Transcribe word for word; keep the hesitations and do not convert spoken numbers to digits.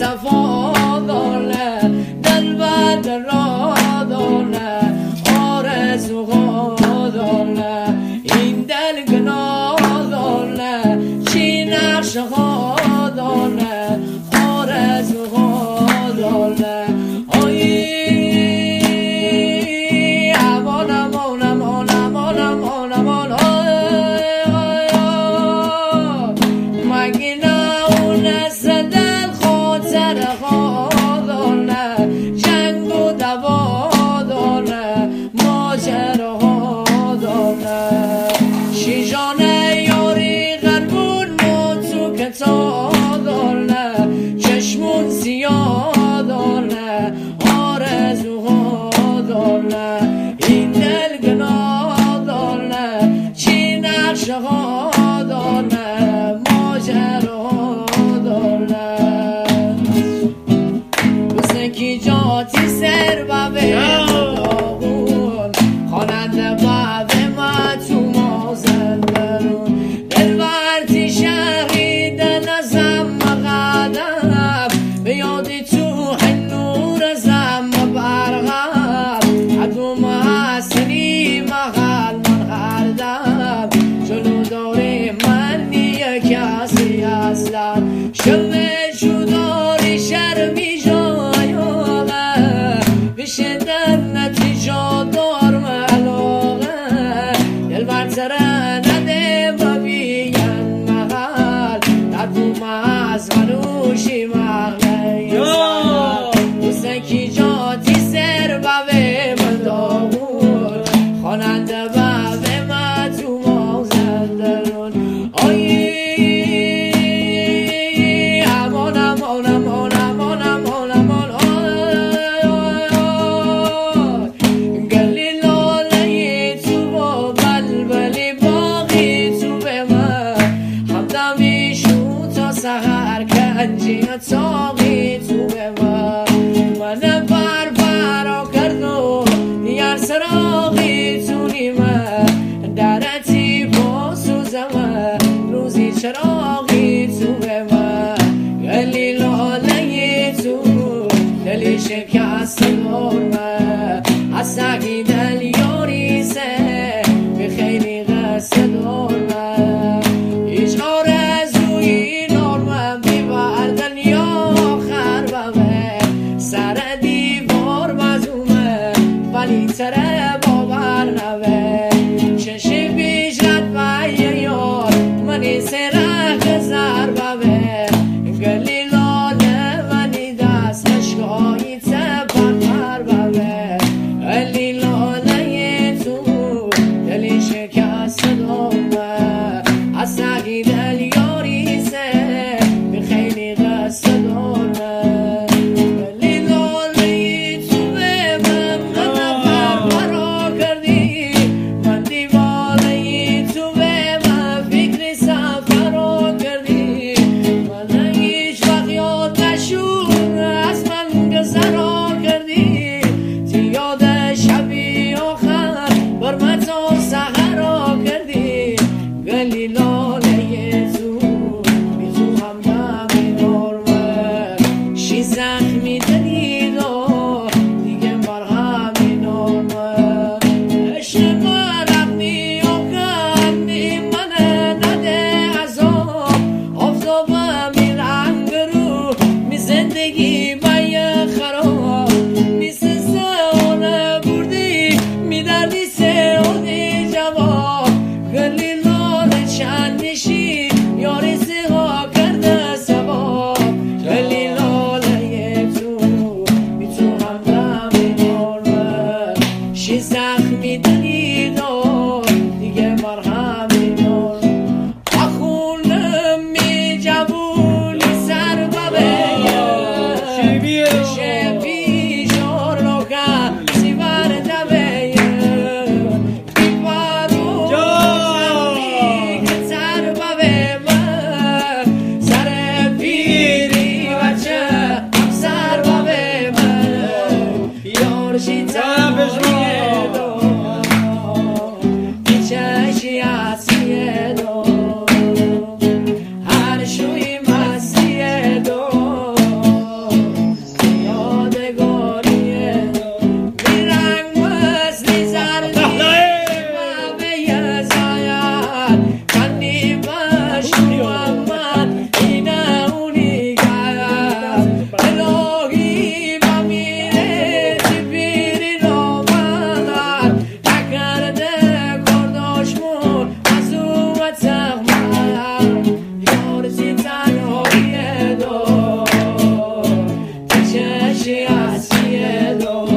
صفا داره دل بر را داره آرزوها داره این دل گناه داره چی نقشه ها داره آرزوها داره آی امان امان امان امان امان امان مگینا اون زدل خاطر ها داره جنگ و دوا داره ماجره ها داره شیجانه یاری غربون موتو کتا داره چشمون سیاه داره آرزوها داره این دل گناه داره چی نقشه ها داره ماجره ها داره بسکی جاتی سر و به داغون خواننده و به ما تو مازندرون دل ورتی شهید نزم مقدم به یادی تو نور زم برغم عدوم حسنی محل من خردم جلو داری من نیه کسی اصلا شمه شداری شرمی جایاغه بشه در نتیجه دار ملاغه دل برتره نده و بیگن محل عدوم از منوشی مغله دوستکی جاتی سر و به من داغون خواننده و به من تو مازندرون آی امان امان امان امان امان امان گلی لاله تو با بلبلی باقی تو به من همدمی شو تا سهر کنجی تاقی تو به من من بر برا کردو یار سراغی تو نیمه درتی با سوزمه روزی چراغی تو به من گلی لاله تو دلی شکست دارمه از سقی دل یاری سه به خیلی قصد دارمه هیچ آرزوی نارمه بیبردن یا آخر بمه سر دیوار مزومه ولی تره باور نوه چشی بیجرد به یار منی سره گذر بمه گلی لاله ye do